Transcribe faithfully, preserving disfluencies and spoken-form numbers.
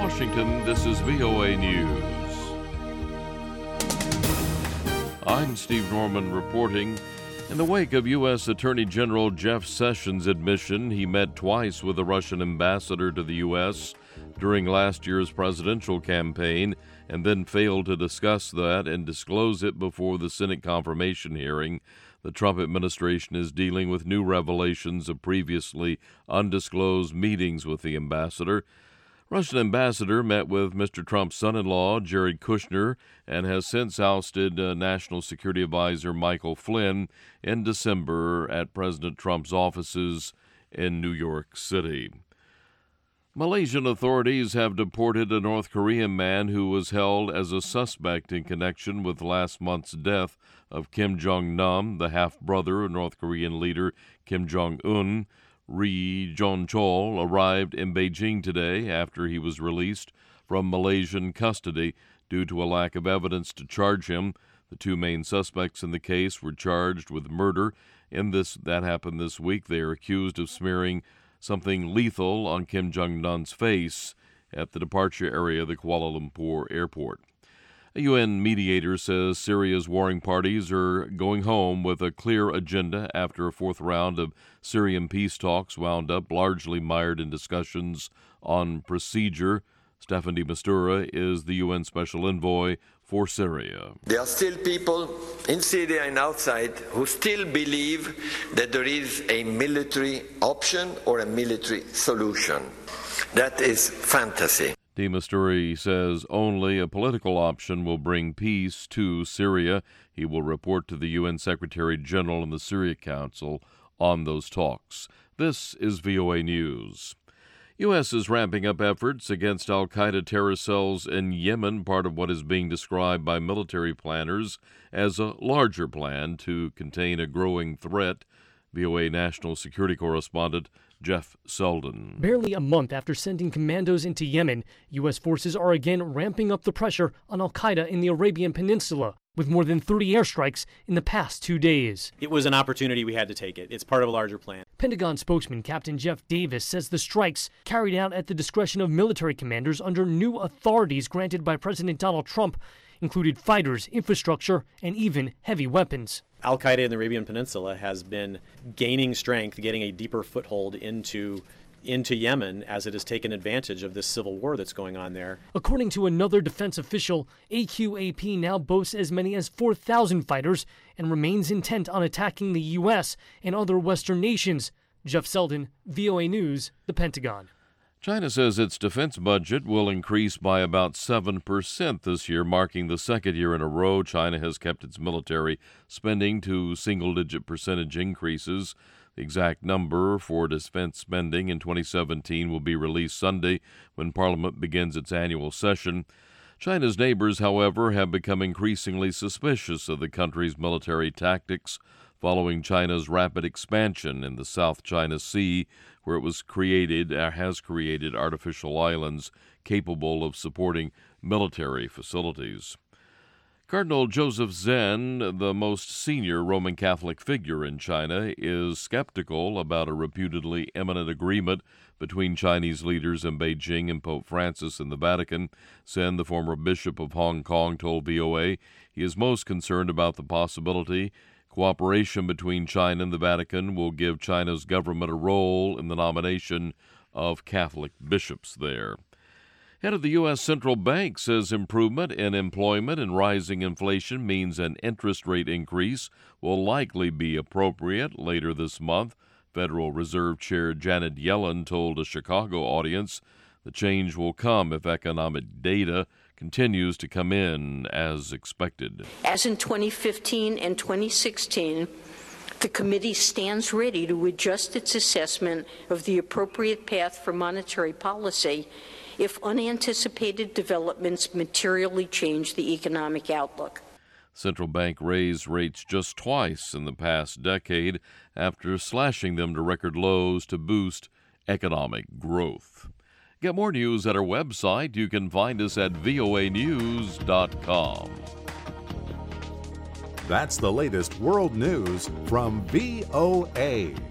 Washington, this is V O A News. I'm Steve Norman reporting. In the wake of U S. Attorney General Jeff Sessions' admission he met twice with the Russian ambassador to the U S during last year's presidential campaign and then failed to discuss that and disclose it before the Senate confirmation hearing, the Trump administration is dealing with new revelations of previously undisclosed meetings with the ambassador. Russian ambassador met with Mister Trump's son-in-law, Jared Kushner, and has since ousted uh, National Security Advisor Michael Flynn in December at President Trump's offices in New York City. Malaysian authorities have deported a North Korean man who was held as a suspect in connection with last month's death of Kim Jong-nam, the half-brother of North Korean leader Kim Jong-un. Ri Jong-chol arrived in Beijing today after he was released from Malaysian custody due to a lack of evidence to charge him. The two main suspects in the case were charged with murder. In this, that happened this week. They are accused of smearing something lethal on Kim Jong-un's face at the departure area of the Kuala Lumpur airport. A U N mediator says Syria's warring parties are going home with a clear agenda after a fourth round of Syrian peace talks wound up largely mired in discussions on procedure. Staffan de Mistura is the U N Special Envoy for Syria. There are still people in Syria and outside who still believe that there is a military option or a military solution. That is fantasy. De Mistura says only a political option will bring peace to Syria. He will report to the U N Secretary General and the Syria Council on those talks. This is V O A News. U S is ramping up efforts against al-Qaeda terror cells in Yemen, part of what is being described by military planners as a larger plan to contain a growing threat. V O A National Security Correspondent Jeff Selden. Barely a month after sending commandos into Yemen, U S forces are again ramping up the pressure on al-Qaeda in the Arabian Peninsula, with more than thirty airstrikes in the past two days. It was an opportunity. We had to take it. It's part of a larger plan. Pentagon spokesman Captain Jeff Davis says the strikes, carried out at the discretion of military commanders under new authorities granted by President Donald Trump, included fighters, infrastructure, and even heavy weapons. Al-Qaeda in the Arabian Peninsula has been gaining strength, getting a deeper foothold into into Yemen as it has taken advantage of this civil war that's going on there. According to another defense official, A Q A P now boasts as many as four thousand fighters and remains intent on attacking the U S and other Western nations. Jeff Selden, V O A News, the Pentagon. China says its defense budget will increase by about seven percent this year, marking the second year in a row China has kept its military spending to single-digit percentage increases. The exact number for defense spending in twenty seventeen will be released Sunday when Parliament begins its annual session. China's neighbors, however, have become increasingly suspicious of the country's military tactics following China's rapid expansion in the South China Sea, where it was created, or has created artificial islands capable of supporting military facilities. Cardinal Joseph Zen, the most senior Roman Catholic figure in China, is skeptical about a reputedly imminent agreement between Chinese leaders in Beijing and Pope Francis in the Vatican. Zen, the former Bishop of Hong Kong, told V O A he is most concerned about the possibility cooperation between China and the Vatican will give China's government a role in the nomination of Catholic bishops there. Head of the U S. Central Bank says improvement in employment and rising inflation means an interest rate increase will likely be appropriate later this month. Federal Reserve Chair Janet Yellen told a Chicago audience the change will come if economic data continues to come in as expected. As in twenty fifteen and twenty sixteen, the committee stands ready to adjust its assessment of the appropriate path for monetary policy if unanticipated developments materially change the economic outlook. Central bank raised rates just twice in the past decade after slashing them to record lows to boost economic growth. Get more news at our website. You can find us at V O A news dot com. That's the latest world news from V O A.